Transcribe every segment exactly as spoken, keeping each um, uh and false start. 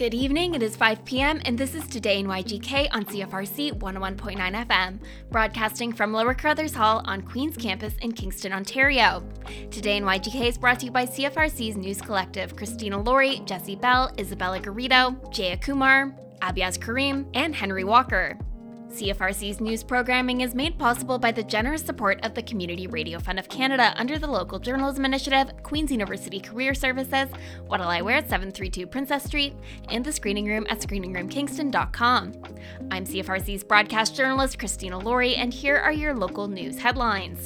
Good evening, it is five p.m. and this is Today in Y G K on C F R C one oh one point nine F M, broadcasting from Lower Carruthers Hall on Queen's Campus in Kingston, Ontario. Today in Y G K is brought to you by C F R C's News Collective, Christina Laurie, Jesse Bell, Isabella Garrido, Jaya Kumar, Abiaz Karim, and Henry Walker. C F R C's news programming is made possible by the generous support of the Community Radio Fund of Canada under the Local Journalism Initiative, Queen's University Career Services, What'll I Wear at seven thirty-two Princess Street, and the Screening Room at screening room kingston dot com. I'm C F R C's broadcast journalist Christina Laurie, and here are your local news headlines.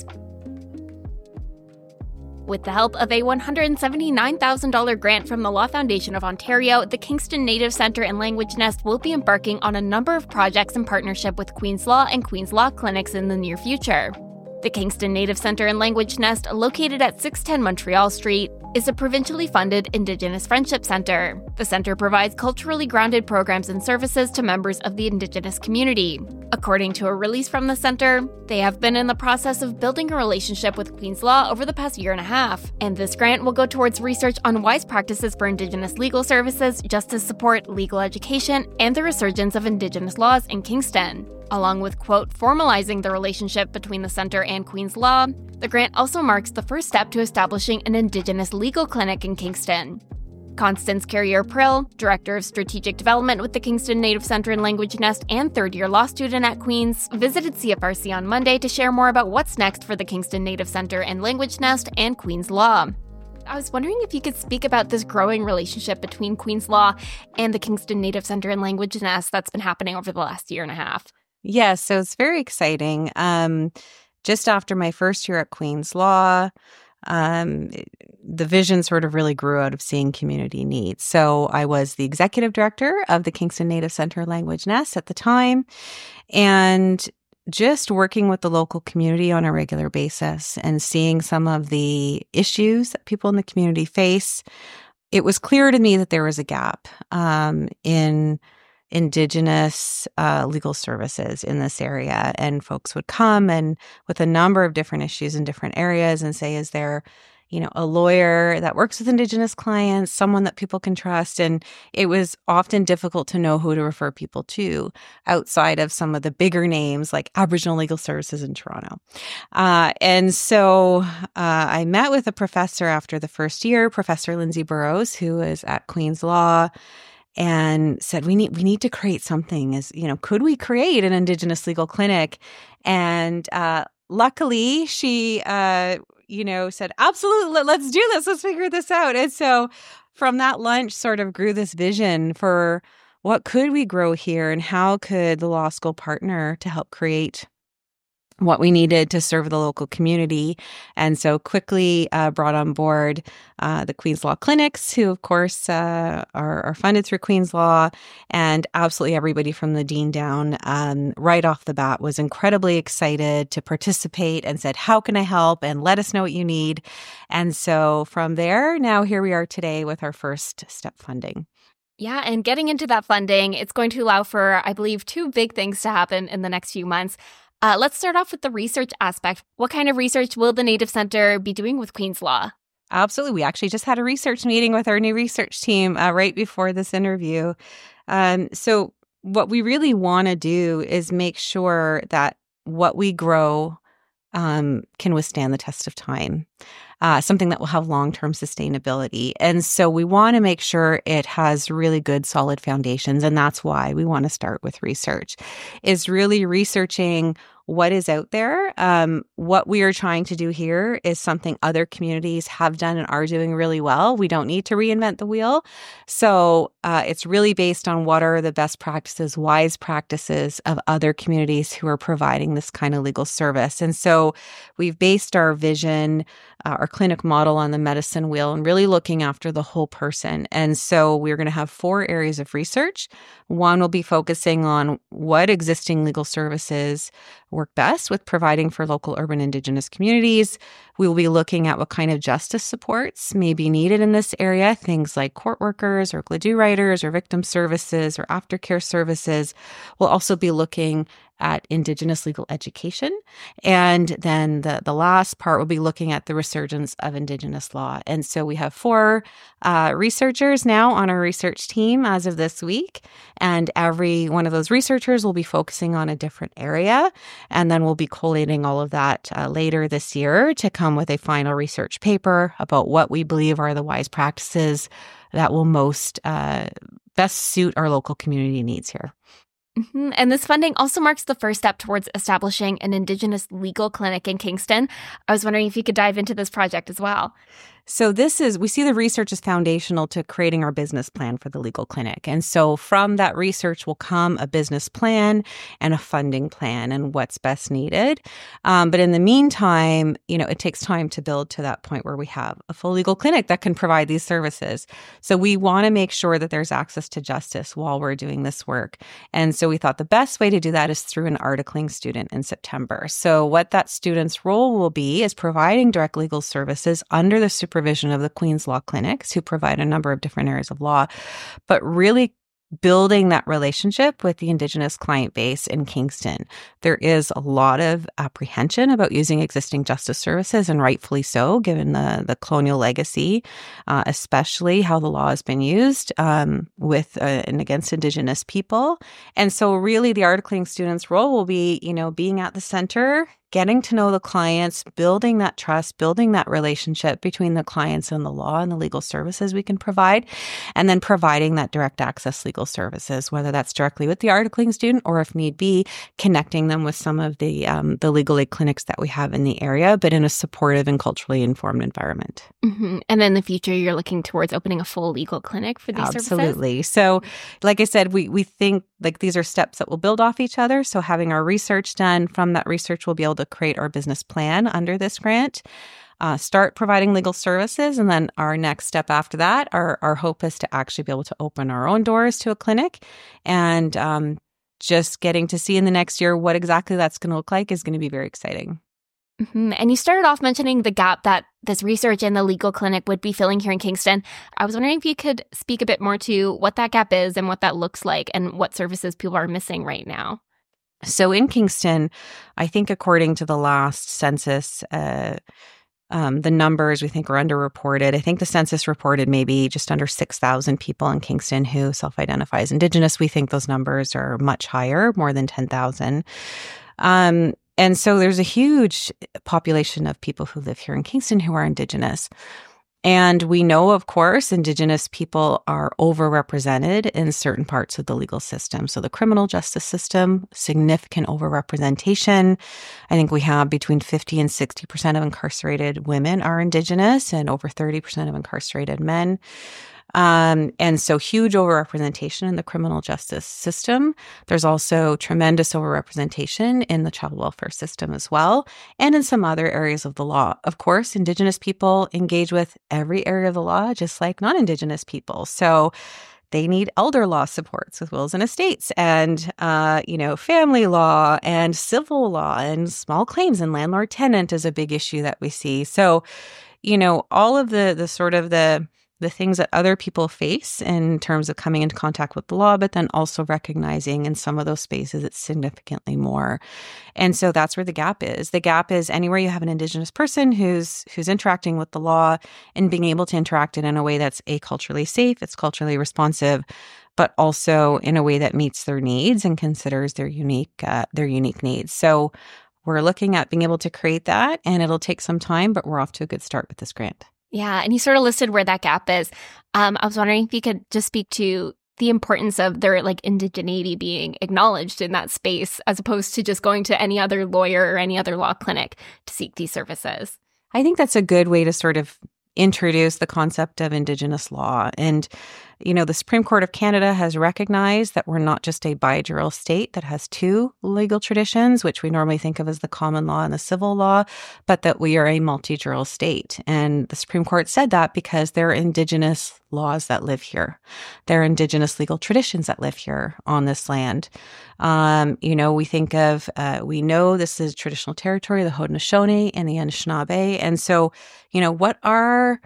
With the help of a one hundred seventy-nine thousand dollars grant from the Law Foundation of Ontario, the Kingston Native Centre and Language Nest will be embarking on a number of projects in partnership with Queen's Law and Queen's Law Clinics in the near future. The Kingston Native Centre and Language Nest, located at six ten Montreal Street, is a provincially funded Indigenous Friendship Centre. The centre provides culturally grounded programs and services to members of the Indigenous community. According to a release from the centre, they have been in the process of building a relationship with Queen's Law over the past year and a half, and this grant will go towards research on wise practices for Indigenous legal services, justice support, legal education, and the resurgence of Indigenous laws in Kingston. Along with, quote, formalizing the relationship between the centre and Queen's Law, the grant also marks the first step to establishing an Indigenous legal clinic in Kingston. Constance Carrier-Prill, Director of Strategic Development with the Kingston Native Centre and Language Nest and third-year law student at Queen's, visited C F R C on Monday to share more about what's next for the Kingston Native Centre and Language Nest and Queen's Law. I was wondering if you could speak about this growing relationship between Queen's Law and the Kingston Native Centre and Language Nest that's been happening over the last year and a half. Yes, so it's very exciting. Um, just after my first year at Queen's Law, um, the vision sort of really grew out of seeing community needs. So I was the executive director of the Kingston Native Centre Language Nest at the time, and just working with the local community on a regular basis and seeing some of the issues that people in the community face, it was clear to me that there was a gap um, in Indigenous uh, legal services in this area. And folks would come and with a number of different issues in different areas and say, is there, you know, a lawyer that works with Indigenous clients, someone that people can trust? And it was often difficult to know who to refer people to outside of some of the bigger names like Aboriginal Legal Services in Toronto. Uh, and so uh, I met with a professor after the first year, Professor Lindsay Burrows, who is at Queen's Law, and said, we need we need to create something. As you know, could we create an Indigenous legal clinic? And uh, luckily, she, uh, you know, said, absolutely, let's do this. Let's figure this out. And so from that lunch sort of grew this vision for what could we grow here and how could the law school partner to help create what we needed to serve the local community. And so quickly uh, brought on board uh, the Queen's Law Clinics, who, of course, uh, are, are funded through Queen's Law. And absolutely everybody from the dean down um, right off the bat was incredibly excited to participate and said, how can I help? And let us know what you need. And so from there, now here we are today with our first step funding. Yeah, and getting into that funding, it's going to allow for, I believe, two big things to happen in the next few months. Uh, let's start off with the research aspect. What kind of research will the Native Centre be doing with Queen's Law? Absolutely. We actually just had a research meeting with our new research team uh, right before this interview. Um, so what we really want to do is make sure that what we grow um, can withstand the test of time, uh, something that will have long-term sustainability. And so we want to make sure it has really good, solid foundations. And that's why we want to start with research, is really researching what is out there. Um, what we are trying to do here is something other communities have done and are doing really well. We don't need to reinvent the wheel. So uh, it's really based on what are the best practices, wise practices of other communities who are providing this kind of legal service. And so we've based our vision, uh, our clinic model on the medicine wheel and really looking after the whole person. And so we're going to have four areas of research. One will be focusing on what existing legal services work best with providing for local urban Indigenous communities. We will be looking at what kind of justice supports may be needed in this area, things like court workers or G L A D U writers or victim services or aftercare services. We'll also be looking at Indigenous legal education. And then the, the last part will be looking at the resurgence of Indigenous law. And so we have four uh, researchers now on our research team as of this week. And every one of those researchers will be focusing on a different area. And then we'll be collating all of that uh, later this year to come with a final research paper about what we believe are the wise practices that will most uh, best suit our local community needs here. Mm-hmm. And this funding also marks the first step towards establishing an Indigenous legal clinic in Kingston. I was wondering if you could dive into this project as well. So this is, we see the research as foundational to creating our business plan for the legal clinic. And so from that research will come a business plan and a funding plan and what's best needed. Um, but in the meantime, you know, it takes time to build to that point where we have a full legal clinic that can provide these services. So we want to make sure that there's access to justice while we're doing this work. And so we thought the best way to do that is through an articling student in September. So what that student's role will be is providing direct legal services under the supervision supervision of the Queen's Law Clinics, who provide a number of different areas of law, but really building that relationship with the Indigenous client base in Kingston. There is a lot of apprehension about using existing justice services, and rightfully so, given the, the colonial legacy, uh, especially how the law has been used um, with uh, and against Indigenous people. And so really the articling student's role will be, you know, being at the center, getting to know the clients, building that trust, building that relationship between the clients and the law and the legal services we can provide, and then providing that direct access legal services, whether that's directly with the articling student or, if need be, connecting them with some of the um, the legal aid clinics that we have in the area, but in a supportive and culturally informed environment. Mm-hmm. And then in the future, you're looking towards opening a full legal clinic for these Absolutely. services? Absolutely. So, like I said, we we think like these are steps that will build off each other. So having our research done, from that research, we'll be able to create our business plan under this grant, uh, start providing legal services. And then our next step after that, our, our hope is to actually be able to open our own doors to a clinic. And um, just getting to see in the next year what exactly that's going to look like is going to be very exciting. Mm-hmm. And you started off mentioning the gap that this research and the legal clinic would be filling here in Kingston. I was wondering if you could speak a bit more to what that gap is and what that looks like and what services people are missing right now. So in Kingston, I think according to the last census, uh, um, the numbers we think are underreported. I think the census reported maybe just under six thousand people in Kingston who self-identify as Indigenous. We think those numbers are much higher, more than ten thousand. Um, and so there's a huge population of people who live here in Kingston who are Indigenous. And we know, of course, Indigenous people are overrepresented in certain parts of the legal system. So the criminal justice system, significant overrepresentation. I think we have between fifty and sixty percent of incarcerated women are Indigenous and over thirty percent of incarcerated men. Um, and so huge overrepresentation in the criminal justice system. There's also tremendous overrepresentation in the child welfare system as well, and in some other areas of the law. Of course, Indigenous people engage with every area of the law, just like non-Indigenous people. So they need elder law supports with wills and estates and, uh, you know, family law and civil law and small claims, and landlord-tenant is a big issue that we see. So, you know, all of the the sort of the the things that other people face in terms of coming into contact with the law, but then also recognizing in some of those spaces it's significantly more. And so that's where the gap is. The gap is anywhere you have an Indigenous person who's who's interacting with the law and being able to interact it in a way that's a culturally safe, it's culturally responsive, but also in a way that meets their needs and considers their unique uh, their unique needs. So we're looking at being able to create that, and it'll take some time, but we're off to a good start with this grant. Yeah, and you sort of listed where that gap is. Um, I was wondering if you could just speak to the importance of their like indigeneity being acknowledged in that space, as opposed to just going to any other lawyer or any other law clinic to seek these services. I think that's a good way to sort of introduce the concept of Indigenous law. And, you know, the Supreme Court of Canada has recognized that we're not just a bijural state that has two legal traditions, which we normally think of as the common law and the civil law, but that we are a multijural state. And the Supreme Court said that because there are Indigenous laws that live here. There are Indigenous legal traditions that live here on this land. Um, you know, we think of, uh, we know this is traditional territory, the Haudenosaunee and the Anishinaabe. And so, you know, what are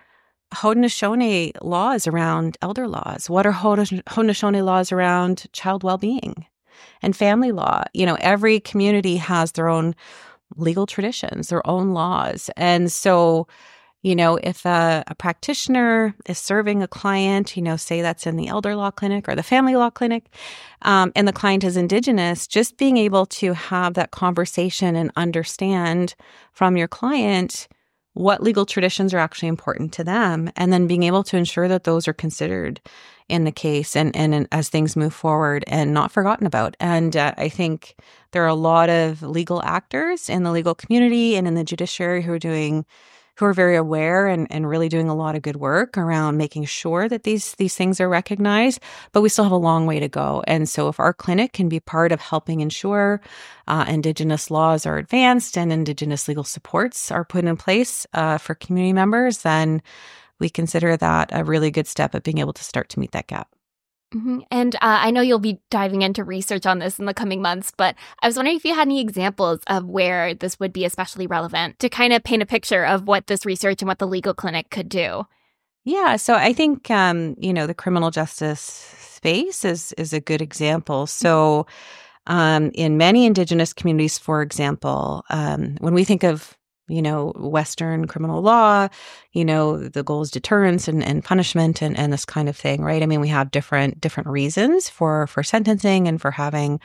Haudenosaunee laws around elder laws? What are Haudenosaunee laws around child well-being? and family law. You know, every community has their own legal traditions, their own laws. And so, you know, if a, a practitioner is serving a client, you know, say that's in the elder law clinic or the family law clinic, um, and the client is Indigenous, just being able to have that conversation and understand from your client what legal traditions are actually important to them, and then being able to ensure that those are considered in the case and, and, and as things move forward and not forgotten about. And uh, I think there are a lot of legal actors in the legal community and in the judiciary who are doing who are very aware and, and really doing a lot of good work around making sure that these these things are recognized, but we still have a long way to go. And so if our clinic can be part of helping ensure uh, Indigenous laws are advanced and Indigenous legal supports are put in place uh, for community members, then we consider that a really good step at being able to start to meet that gap. Mm-hmm. And uh, I know you'll be diving into research on this in the coming months, but I was wondering if you had any examples of where this would be especially relevant to kind of paint a picture of what this research and what the legal clinic could do. Yeah, so I think, um, you know, the criminal justice space is is a good example. So um, in many Indigenous communities, for example, um, when we think of you know, Western criminal law, you know, the goal is deterrence and, and punishment and, and this kind of thing, right? I mean, we have different different reasons for, for sentencing and for having,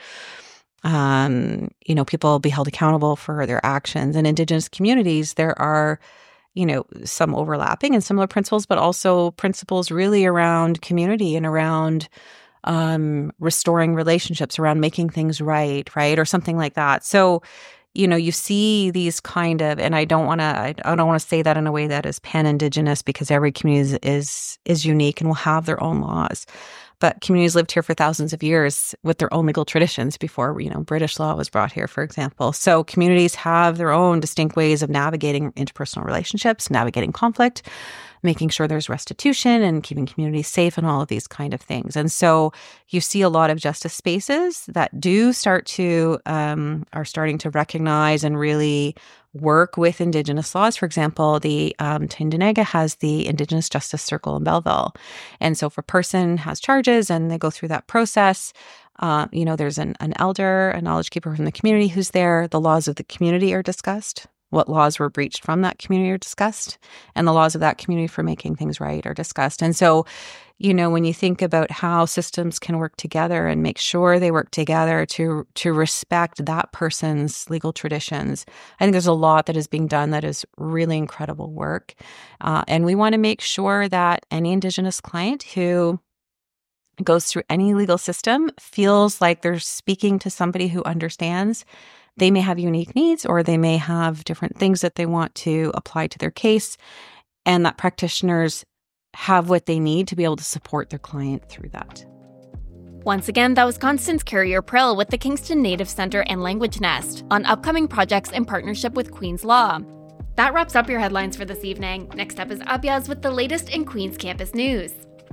um, you know, people be held accountable for their actions. In Indigenous communities, there are, you know, some overlapping and similar principles, but also principles really around community and around um, restoring relationships, around making things right, right? Or something like that. So, you know, you see these kind of, and I don't want to, I, I don't want to say that in a way that is pan-Indigenous, because every community is, is is unique and will have their own laws. But communities lived here for thousands of years with their own legal traditions before, you know, British law was brought here, for example. So communities have their own distinct ways of navigating interpersonal relationships, navigating conflict, making sure there's restitution and keeping communities safe and all of these kind of things. And so you see a lot of justice spaces that do start to, um, are starting to recognize and really work with Indigenous laws. For example, the um, Tyendinaga has the Indigenous Justice Circle in Belleville. And so if a person has charges and they go through that process, uh, you know, there's an, an elder, a knowledge keeper from the community who's there. The laws of the community are discussed. What laws were breached from that community are discussed, and the laws of that community for making things right are discussed. And so, you know, when you think about how systems can work together and make sure they work together to to respect that person's legal traditions, I think there's a lot that is being done that is really incredible work. Uh, and we want to make sure that any Indigenous client who goes through any legal system feels like they're speaking to somebody who understands. They may have unique needs, or they may have different things that they want to apply to their case, and that practitioners have what they need to be able to support their client through that. Once again, that was Constance Carrier-Prill with the Kingston Native Centre and Language Nest on upcoming projects in partnership with Queen's Law. That wraps up your headlines for this evening. Next up is Abiaz with the latest in Queen's campus news.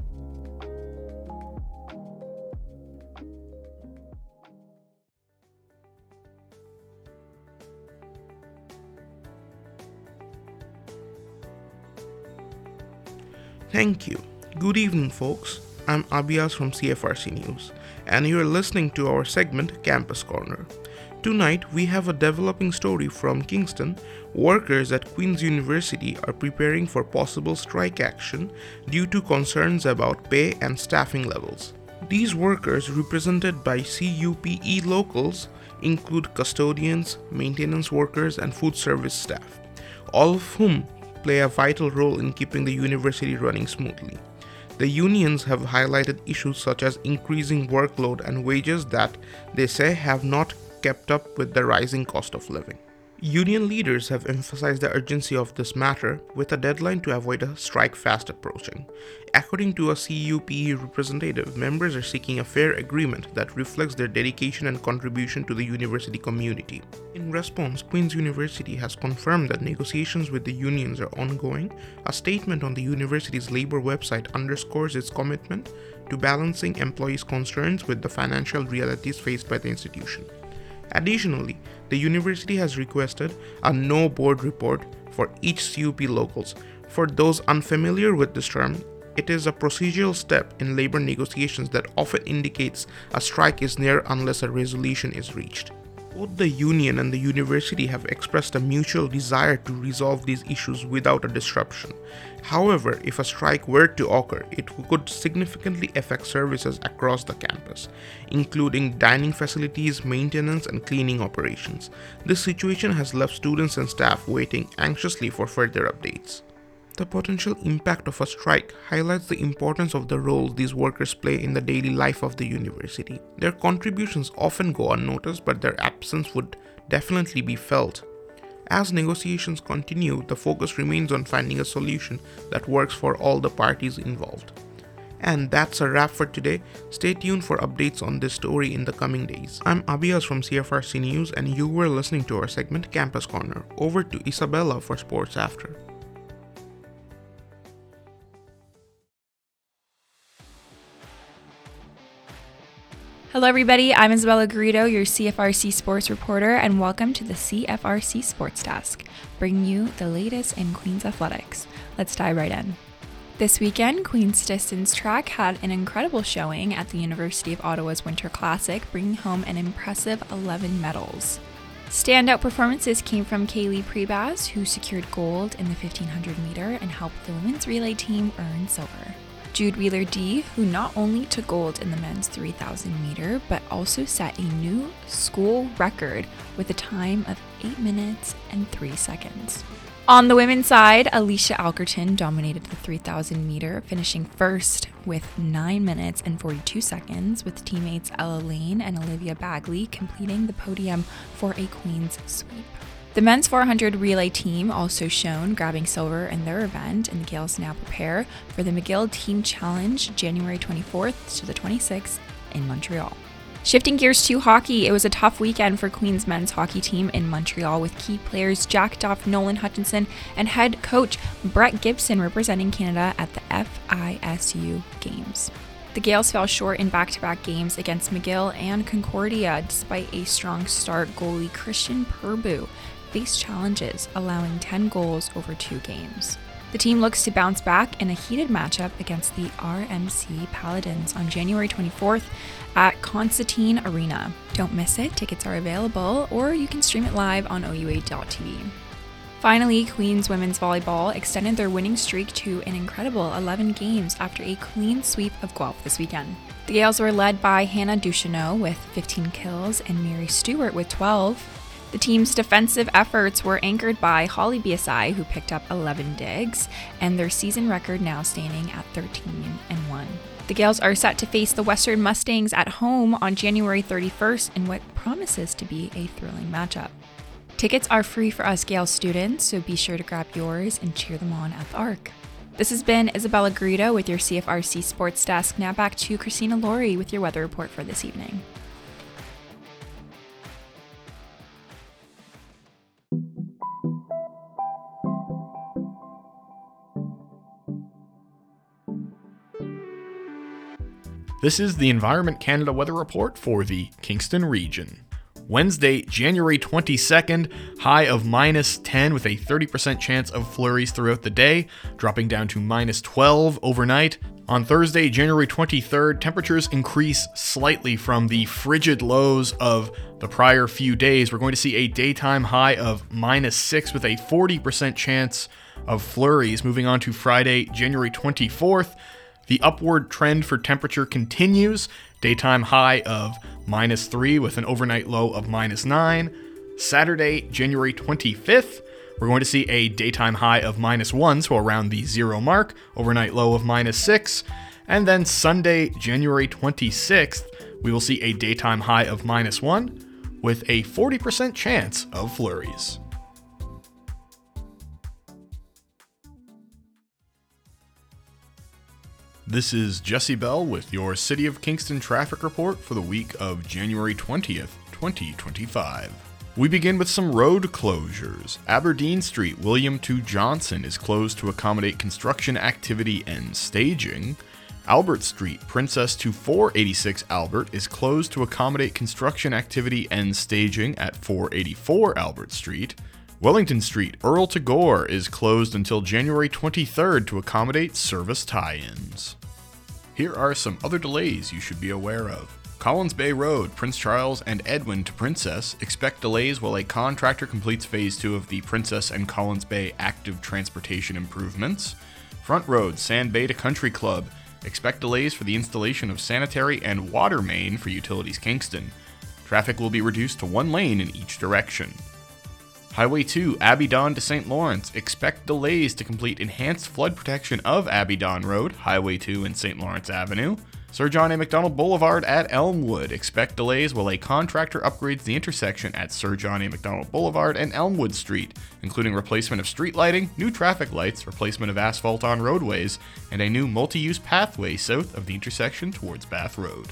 Thank you. Good evening, folks. I'm Abiaz from C F R C News, and you're listening to our segment Campus Corner. Tonight, we have a developing story from Kingston. Workers at Queen's University are preparing for possible strike action due to concerns about pay and staffing levels. These workers, represented by C U P E locals, include custodians, maintenance workers, and food service staff, all of whom play a vital role in keeping the university running smoothly. The unions have highlighted issues such as increasing workload and wages that they say have not kept up with the rising cost of living. Union leaders have emphasized the urgency of this matter, with a deadline to avoid a strike fast approaching. According to a C U P E representative, members are seeking a fair agreement that reflects their dedication and contribution to the university community. In response, Queen's University has confirmed that negotiations with the unions are ongoing. A statement on the university's labor website underscores its commitment to balancing employees' concerns with the financial realities faced by the institution. Additionally, the university has requested a no board report for each C U P locals. For those unfamiliar with this term, It is a procedural step in labor negotiations that often indicates a strike is near unless a resolution is reached. Both the union and the university have expressed a mutual desire to resolve these issues without a disruption. However, if a strike were to occur, it could significantly affect services across the campus, including dining facilities, maintenance, and cleaning operations. This situation has left students and staff waiting anxiously for further updates. The potential impact of a strike highlights the importance of the role these workers play in the daily life of the university. Their contributions often go unnoticed, but their absence would definitely be felt. As negotiations continue, the focus remains on finding a solution that works for all the parties involved. And that's a wrap for today. Stay tuned for updates on this story in the coming days. I'm Abias from C F R C News, and you were listening to our segment Campus Corner. Over to Isabella for Sports After. Hello everybody, I'm Isabella Garrido, your C F R C sports reporter, and welcome to the C F R C Sports Desk, bringing you the latest in Queen's athletics. Let's dive right in. This weekend, Queen's Distance Track had an incredible showing at the University of Ottawa's Winter Classic, bringing home an impressive eleven medals. Standout performances came from Kaylee Prebaz, who secured gold in the fifteen hundred meter and helped the women's relay team earn silver. Jude Wheeler-D, who not only took gold in the men's three thousand meter, but also set a new school record with a time of eight minutes and three seconds. On the women's side, Alicia Alkerton dominated the three thousand meter, finishing first with nine minutes and forty-two seconds, with teammates Ella Lane and Olivia Bagley completing the podium for a Queen's sweep. The men's four hundred relay team also shone, grabbing silver in their event, and the Gales now prepare for the McGill Team Challenge January twenty-fourth to the twenty-sixth in Montreal. Shifting gears to hockey, it was a tough weekend for Queen's men's hockey team in Montreal, with key players Jack Duff, Nolan Hutchinson, and head coach Brett Gibson representing Canada at the F I S U Games. The Gales fell short in back-to-back games against McGill and Concordia, despite a strong start. Goalie Christian Purbu faced challenges, allowing ten goals over two games. The team looks to bounce back in a heated matchup against the R M C Paladins on January twenty-fourth at Constantine Arena. Don't miss it, tickets are available, or you can stream it live on O U A dot T V. Finally, Queen's women's volleyball extended their winning streak to an incredible eleven games after a clean sweep of Guelph this weekend. The Gales were led by Hannah Ducheneau with fifteen kills and Mary Stewart with twelve. The team's defensive efforts were anchored by Holly B S I, who picked up eleven digs, and their season record now standing at thirteen and one. The Gales are set to face the Western Mustangs at home on January thirty-first in what promises to be a thrilling matchup. Tickets are free for us Gales students, so be sure to grab yours and cheer them on at the Arc. This has been Isabella Garrido with your C F R C Sports Desk. Now back to Christina Laurie with your weather report for this evening. This is the Environment Canada weather report for the Kingston region. Wednesday, January twenty-second, high of minus ten with a thirty percent chance of flurries throughout the day, dropping down to minus twelve overnight. On Thursday, January twenty-third, temperatures increase slightly from the frigid lows of the prior few days. We're going to see a daytime high of minus six with a forty percent chance of flurries. Moving on to Friday, January twenty-fourth, the upward trend for temperature continues. Daytime high of minus three with an overnight low of minus nine. Saturday, January twenty-fifth, we're going to see a daytime high of minus one, so around the zero mark, overnight low of minus six. And then Sunday, January twenty-sixth, we will see a daytime high of minus one with a forty percent chance of flurries. This is Jesse Bell with your City of Kingston traffic report for the week of January twentieth, twenty twenty-five. We begin with some road closures. Aberdeen Street, William two Johnson is closed to accommodate construction activity and staging. Albert Street, Princess to four eighty-six Albert is closed to accommodate construction activity and staging at four eighty-four Albert Street. Wellington Street, Earl to Gore, is closed until January twenty-third to accommodate service tie-ins. Here are some other delays you should be aware of. Collins Bay Road, Prince Charles and Edwin to Princess, expect delays while a contractor completes Phase two of the Princess and Collins Bay active transportation improvements. Front Road, Sand Bay to Country Club, expect delays for the installation of sanitary and water main for Utilities Kingston. Traffic will be reduced to one lane in each direction. Highway two, Abidon to Saint Lawrence, expect delays to complete enhanced flood protection of Abidon Road, Highway two and Saint Lawrence Avenue. Sir John A. Macdonald Boulevard at Elmwood, expect delays while a contractor upgrades the intersection at Sir John A. Macdonald Boulevard and Elmwood Street, including replacement of street lighting, new traffic lights, replacement of asphalt on roadways, and a new multi-use pathway south of the intersection towards Bath Road.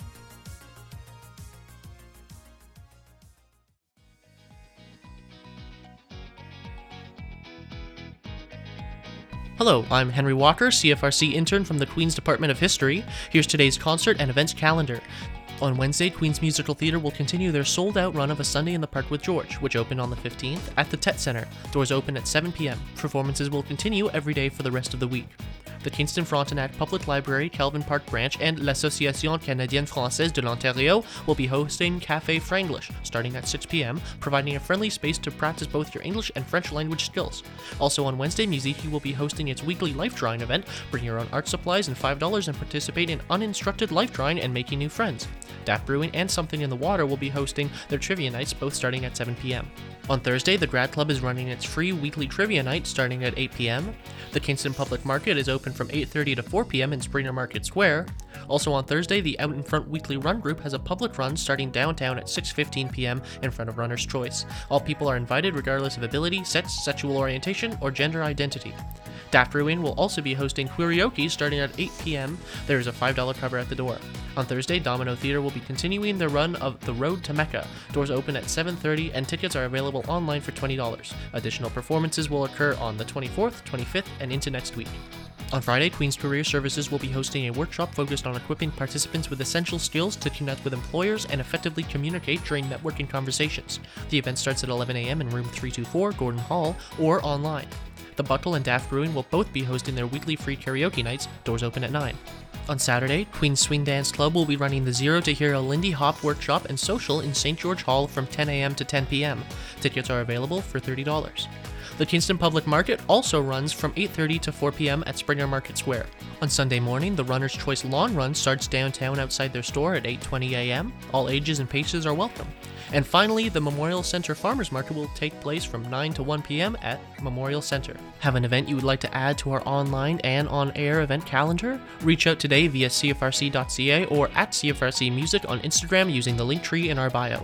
Hello, I'm Henry Walker, C F R C intern from the Queen's Department of History. Here's today's concert and events calendar. On Wednesday, Queen's Musical Theatre will continue their sold-out run of A Sunday in the Park with George, which opened on the fifteenth at the Tet Center. Doors open at seven p.m. Performances will continue every day for the rest of the week. The Kingston Frontenac Public Library, Kelvin Park Branch, and l'Association Canadienne Française de l'Ontario will be hosting Café Franglish, starting at six p.m., providing a friendly space to practice both your English and French language skills. Also on Wednesday, Musiki will be hosting its weekly life drawing event. Bring your own art supplies and five dollars and participate in uninstructed life drawing and making new friends. Daft Brewing and Something in the Water will be hosting their trivia nights, both starting at seven p.m. On Thursday, the Grad Club is running its free weekly trivia night starting at eight p.m. The Kingston Public Market is open from eight thirty to four p.m. in Springer Market Square. Also on Thursday, the Out in Front Weekly Run Group has a public run starting downtown at six fifteen p.m. in front of Runner's Choice. All people are invited regardless of ability, sex, sexual orientation, or gender identity. Daft Brewing will also be hosting Queerioke starting at eight p.m. There is a five dollars cover at the door. On Thursday, Domino Theatre will be continuing their run of The Road to Mecca. Doors open at seven thirty and tickets are available online for twenty dollars. Additional performances will occur on the twenty-fourth, twenty-fifth, and into next week. On Friday, Queen's Career Services will be hosting a workshop focused on equipping participants with essential skills to connect with employers and effectively communicate during networking conversations. The event starts at eleven a.m. in room three twenty-four, Gordon Hall, or online. The Buckle and Daft Brewing will both be hosting their weekly free karaoke nights. Doors open at nine. On Saturday, Queen's Swing Dance Club will be running the Zero to Hero Lindy Hop Workshop and Social in Saint George Hall from ten a.m. to ten p.m. Tickets are available for thirty dollars. The Kingston Public Market also runs from eight thirty to four p.m. at Springer Market Square. On Sunday morning, the Runner's Choice Lawn Run starts downtown outside their store at eight twenty a.m. All ages and paces are welcome. And finally, the Memorial Center Farmers Market will take place from nine to one p.m. at Memorial Center. Have an event you would like to add to our online and on-air event calendar? Reach out today via c f r c dot c a or at C F R C Music on Instagram using the link tree in our bio.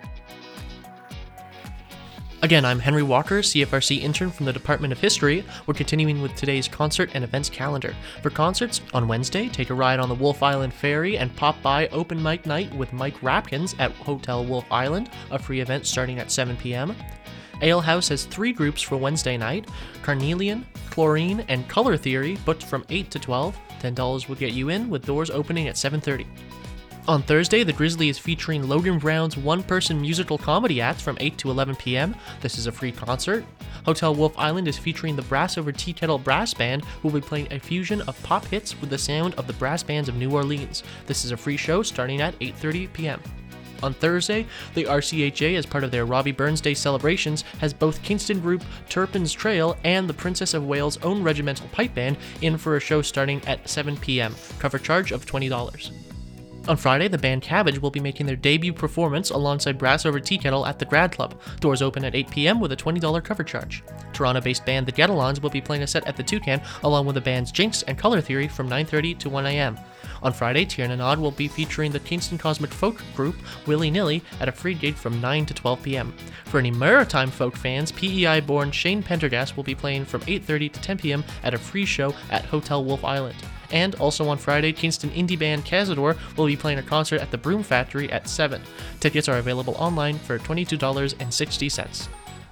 Again, I'm Henry Walker, C F R C intern from the Department of History. We're continuing with today's concert and events calendar. For concerts, on Wednesday, take a ride on the Wolf Island Ferry and pop by Open Mic Night with Mike Rapkins at Hotel Wolf Island, a free event starting at seven p.m. Ale House has three groups for Wednesday night: Carnelian, Chlorine, and Color Theory, booked from eight to twelve. ten dollars will get you in, with doors opening at seven thirty. On Thursday, the Grizzly is featuring Logan Brown's one-person musical comedy act from eight to eleven p.m. This is a free concert. Hotel Wolf Island is featuring the Brass Over Tea Kettle Brass Band, who will be playing a fusion of pop hits with the sound of the brass bands of New Orleans. This is a free show starting at eight thirty p.m. On Thursday, the R C H A, as part of their Robbie Burns Day celebrations, has both Kingston group Turpin's Trail and the Princess of Wales' own regimental pipe band in for a show starting at seven p.m. Cover charge of twenty dollars. On Friday, the band Cabbage will be making their debut performance alongside Brass Over Tea Kettle at the Grad Club. Doors open at eight p.m. with a twenty dollars cover charge. Toronto-based band The Get-Alons will be playing a set at the Toucan, along with the bands Jinx and Color Theory from nine thirty to one a.m. On Friday, Tierna Nod will be featuring the Kingston Cosmic Folk group Willy Nilly at a free gig from nine to twelve p.m. For any maritime folk fans, P E I-born Shane Pendergast will be playing from eight thirty to ten p.m. at a free show at Hotel Wolf Island. And also on Friday, Kingston indie band Cazador will be playing a concert at the Broom Factory at seven. Tickets are available online for twenty-two dollars and sixty cents.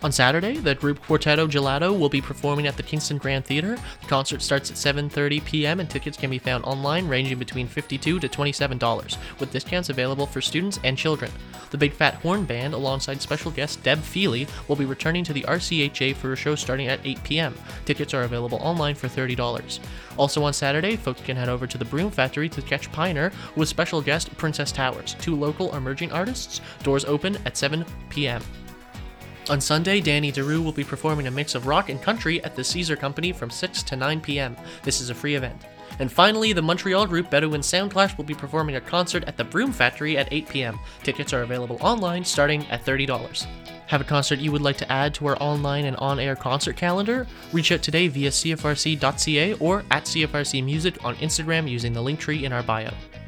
On Saturday, the group Quartetto Gelato will be performing at the Kingston Grand Theatre. The concert starts at seven thirty p.m. and tickets can be found online ranging between fifty-two dollars to twenty-seven dollars, with discounts available for students and children. The Big Fat Horn Band, alongside special guest Deb Feely, will be returning to the R C H A for a show starting at eight p.m. Tickets are available online for thirty dollars. Also on Saturday, folks can head over to the Broom Factory to catch Piner with special guest Princess Towers, two local emerging artists. Doors open at seven p.m. On Sunday, Danny DeRue will be performing a mix of rock and country at the Caesar Company from six to nine p.m. This is a free event. And finally, the Montreal group Bedouin Soundclash will be performing a concert at the Broom Factory at eight p.m. Tickets are available online starting at thirty dollars. Have a concert you would like to add to our online and on-air concert calendar? Reach out today via c f r c dot c a or at C F R C Music on Instagram using the link tree in our bio.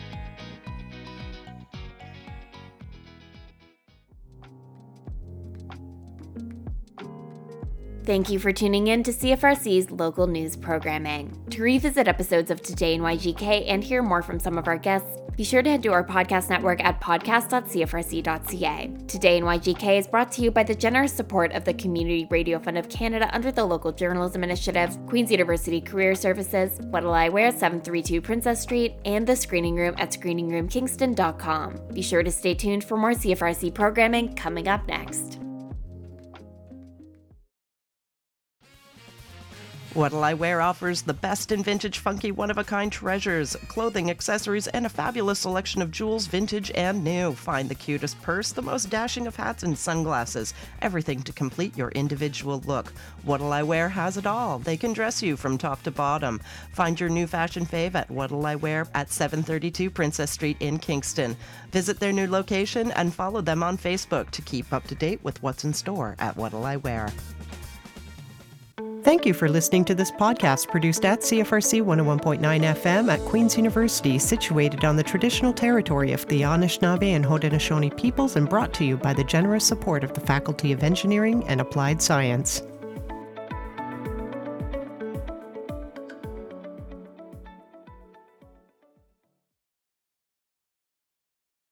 Thank you for tuning in to C F R C's local news programming. To revisit episodes of Today in Y G K and hear more from some of our guests, be sure to head to our podcast network at podcast dot c f r c dot c a. Today in Y G K is brought to you by the generous support of the Community Radio Fund of Canada under the Local Journalism Initiative, Queen's University Career Services, What'll I Wear at seven thirty-two Princess Street, and the Screening Room at screening room kingston dot com. Be sure to stay tuned for more C F R C programming coming up next. What'll I Wear offers the best in vintage, funky, one-of-a-kind treasures, clothing, accessories, and a fabulous selection of jewels, vintage and new. Find the cutest purse, the most dashing of hats and sunglasses, everything to complete your individual look. What'll I Wear has it all. They can dress you from top to bottom. Find your new fashion fave at What'll I Wear at seven thirty-two Princess Street in Kingston. Visit their new location and follow them on Facebook to keep up to date with what's in store at What'll I Wear. Thank you for listening to this podcast produced at C F R C one oh one point nine F M at Queen's University, situated on the traditional territory of the Anishinaabe and Haudenosaunee peoples and brought to you by the generous support of the Faculty of Engineering and Applied Science.